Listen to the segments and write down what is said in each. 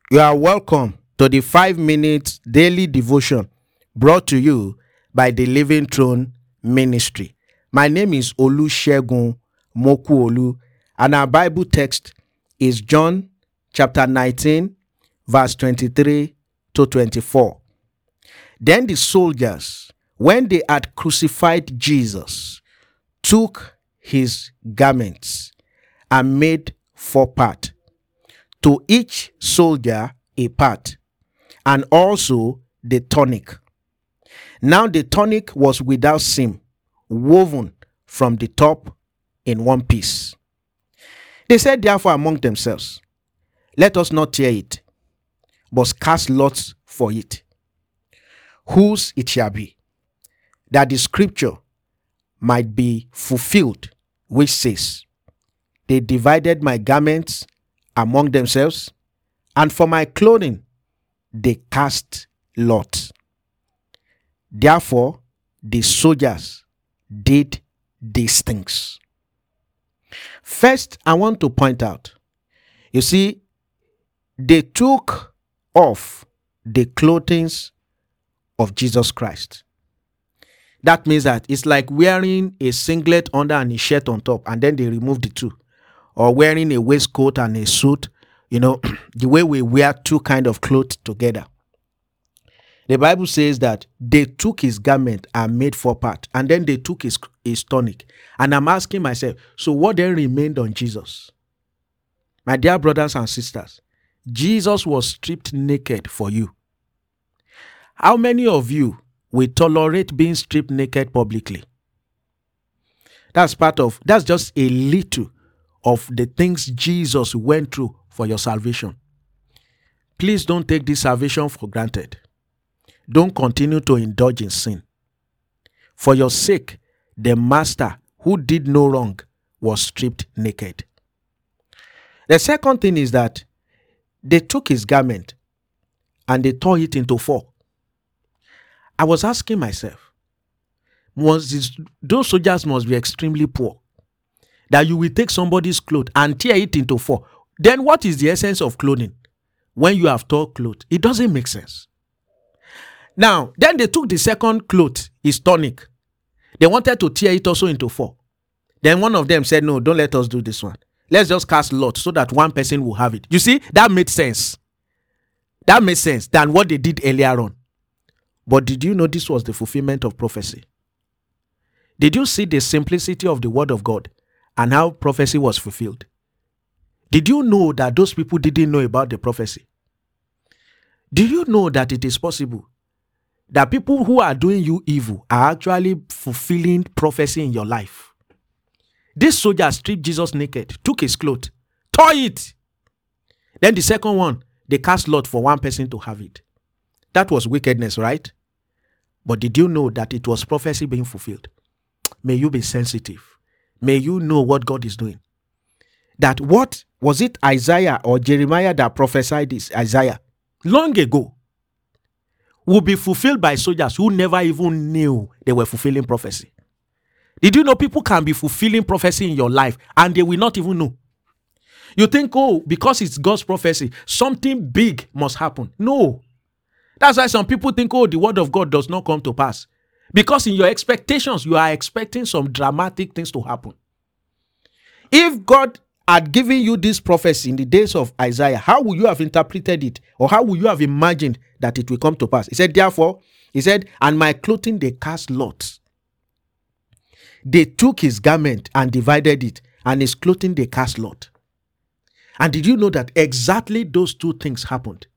You are welcome to the 5 minutes daily devotion brought to you by the Living Throne Ministry. My name is Olusegun Mokuolu, and our Bible text is John chapter 19, verse 23 to 24. Then the soldiers, when they had crucified Jesus, took his garments and made 4 parts, to each soldier a part, and also the tunic. Now the tunic was without seam, woven from the top in one piece. They said therefore among themselves, let us not tear it, but cast lots for it, whose it shall be, that the scripture might be fulfilled, which says, they divided my garments among themselves, and for my clothing they cast lots. Therefore the soldiers did these things. First, I want to point out, you see, they took off the clothing of Jesus Christ. That means that it's like wearing a singlet under and a shirt on top, and then they remove the two. Or wearing a waistcoat and a suit, the way we wear two kind of clothes together. The Bible says that they took his garment and made 4 parts, and then they took his tunic. And I'm asking myself, so what then remained on Jesus? My dear brothers and sisters, Jesus was stripped naked for you. How many of you will tolerate being stripped naked publicly? That's just a little of the things Jesus went through for your salvation. Please don't take this salvation for granted. Don't continue to indulge in sin. For your sake, the master who did no wrong was stripped naked. The second thing is that they took his garment and they tore it into 4. I was asking myself, those soldiers must be extremely poor, that you will take somebody's clothes and tear it into 4. Then what is the essence of clothing when you have torn clothes? It doesn't make sense. Now, then they took the second cloth, his tunic. They wanted to tear it also into 4. Then one of them said, no, don't let us do this one. Let's just cast lots so that one person will have it. You see, that made sense. That made sense than what they did earlier on. But did you know this was the fulfillment of prophecy? Did you see the simplicity of the word of God and how prophecy was fulfilled? Did you know that those people didn't know about the prophecy? Do you know that it is possible that people who are doing you evil are actually fulfilling prophecy in your life? This soldier stripped Jesus naked, took his clothes, tore it. Then the second one, they cast lot for one person to have it. That was wickedness, right? But did you know that it was prophecy being fulfilled? May you be sensitive. May you know what God is doing. That what was it, Isaiah or Jeremiah that prophesied this? Isaiah, long ago, will be fulfilled by soldiers who never even knew they were fulfilling prophecy. Did you know people can be fulfilling prophecy in your life and they will not even know? You think, because it's God's prophecy, something big must happen. No. That's why some people think, the word of God does not come to pass. Because in your expectations, you are expecting some dramatic things to happen. If God had given you this prophecy in the days of Isaiah, how would you have interpreted it? Or how would you have imagined that it will come to pass? He said, therefore, and my clothing they cast lots. They took his garment and divided it, and his clothing they cast lot. And did you know that exactly those 2 things happened?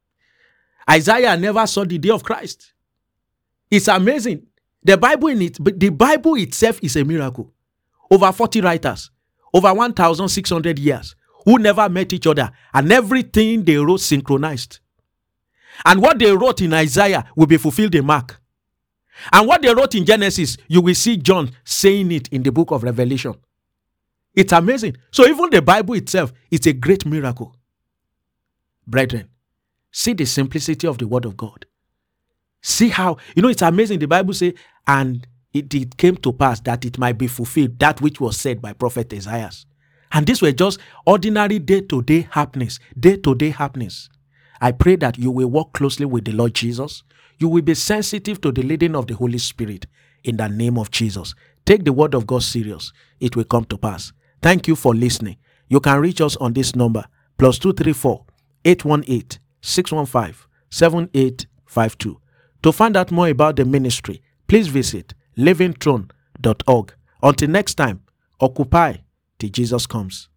Isaiah never saw the day of Christ. It's amazing. The Bible itself is a miracle. Over 40 writers, over 1,600 years, who never met each other, and everything they wrote synchronized. And what they wrote in Isaiah will be fulfilled in Mark. And what they wrote in Genesis, you will see John saying it in the book of Revelation. It's amazing. So even the Bible itself is a great miracle. Brethren, see the simplicity of the word of God. See how, it's amazing. The Bible says, and it came to pass that it might be fulfilled, that which was said by prophet Isaiah. And these were just ordinary day-to-day happenings. I pray that you will walk closely with the Lord Jesus. You will be sensitive to the leading of the Holy Spirit in the name of Jesus. Take the word of God serious. It will come to pass. Thank you for listening. You can reach us on this number, +234 818 615 7852. To find out more about the ministry, please visit livingthrone.org. Until next time, occupy till Jesus comes.